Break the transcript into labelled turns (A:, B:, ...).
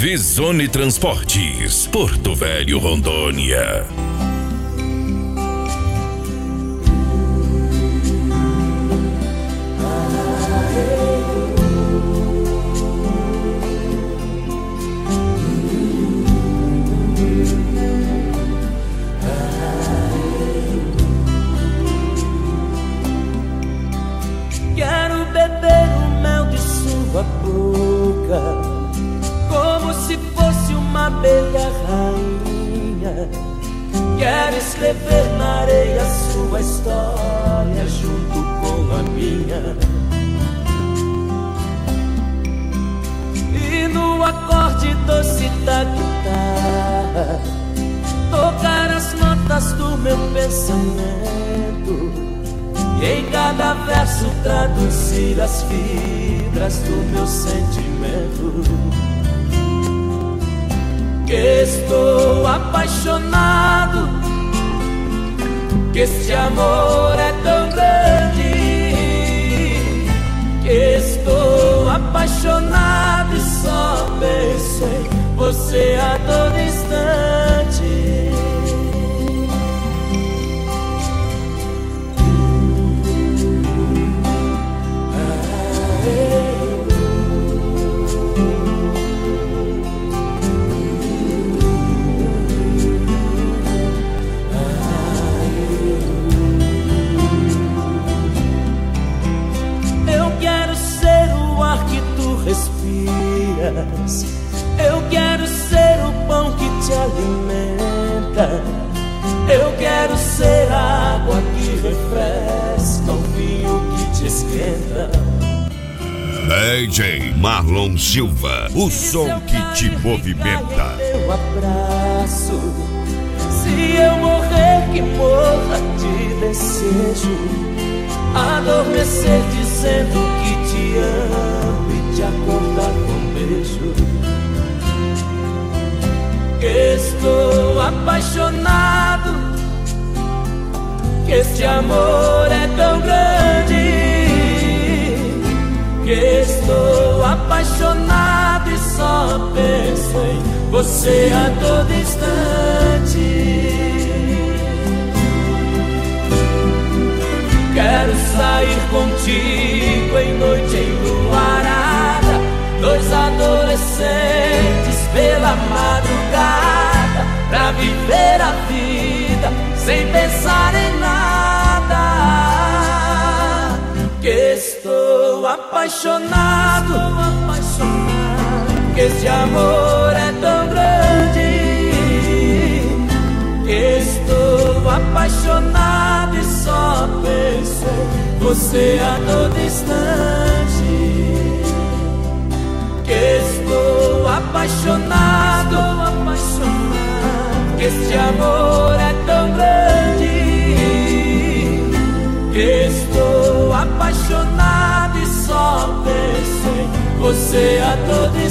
A: Visone Transportes, Porto Velho, Rondônia.
B: Quero beber o mel de sua boca, como se fosse uma abelha rainha. Quero escrever na areia sua história junto com a minha. E no acorde doce da guitarra tocar as notas do meu pensamento, e em cada verso traduzir as fibras do meu sentimento. Que estou apaixonado, que este amor é tão grande. Que estou apaixonado e só penso em você a todo instante. Respiras. Eu quero ser o pão que te alimenta. Eu quero ser a água que refresca, o vinho que te esquenta.
C: DJ Marlon Silva, o som que te movimenta.
B: Meu abraço. Se eu morrer, que morra de desejo. Adormecer dizendo que te amo e te acordar com um beijo. Que estou apaixonado, que este amor é tão grande. Que estou apaixonado e só penso em você a todo instante. Quero sair contigo em noite enluarada, dois adolescentes pela madrugada, pra viver a vida sem pensar em nada. Que estou apaixonado, que esse amor é tão grande. Que estou apaixonado e só penso em você a todo instante. Que estou apaixonado, que este amor é tão grande. Que estou apaixonado e só penso em você a todo instante.